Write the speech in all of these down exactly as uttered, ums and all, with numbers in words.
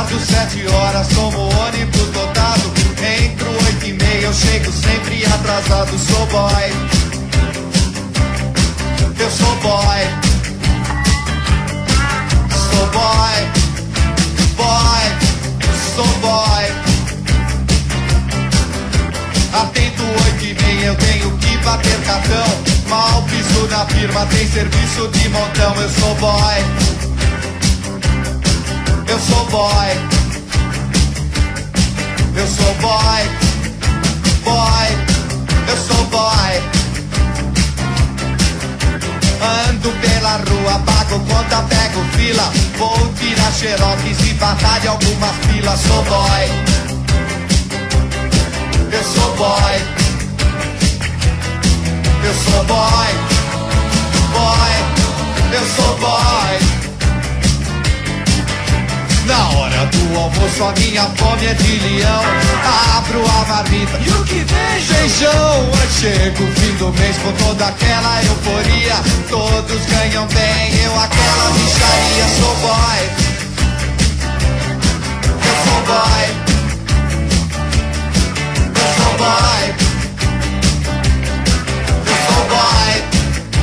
Acordo sete horas, tomo ônibus lotado. Entro oito e meia, eu chego sempre atrasado. Sou boy, eu sou boy, sou boy, boy, sou boy. Atento oito e meia, eu tenho que bater cartão. Mal piso na firma, tem serviço de montão. Eu sou boy, eu sou boy, eu sou boy, boy, eu sou boy. Ando pela rua, pago conta, pego fila. Vou tirar xerox e batalha algumas filas. Sou boy, eu sou boy, eu sou boy, boy, eu sou boy. Na hora do almoço a minha fome é de leão. Abro a marmita e o que vem? Feijão. Chego o fim do mês com toda aquela euforia. Todos ganham bem, eu aquela micharia. Sou boy, eu sou boy, eu sou boy, eu sou boy.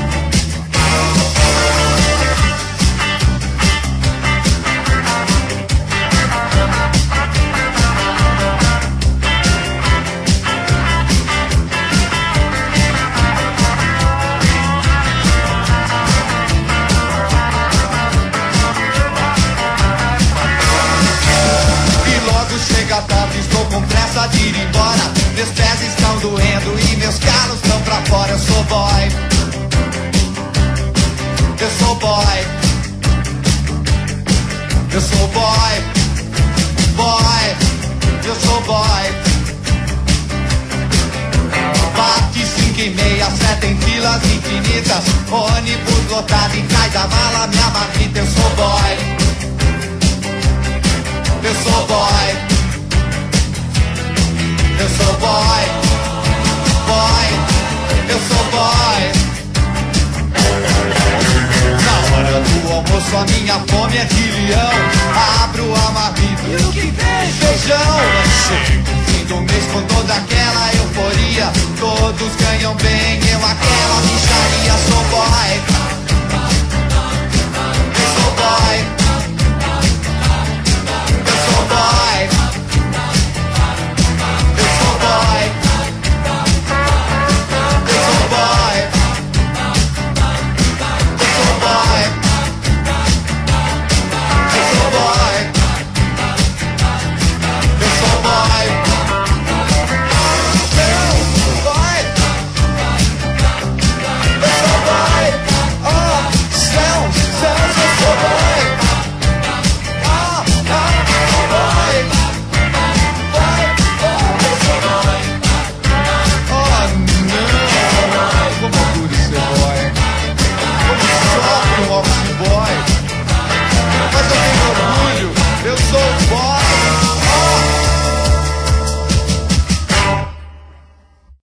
Chega tarde, estou com pressa de ir embora. Meus pés estão doendo e meus calos estão pra fora. Eu sou boy, eu sou boy, eu sou boy, boy, eu sou boy. Bate cinco e meia, sete em filas infinitas. Ônibus lotado e cai da mala minha marmita. Eu sou boy, eu sou boy, eu sou boy, boy, eu sou boy. Na hora do almoço a minha fome é de leão. Abro a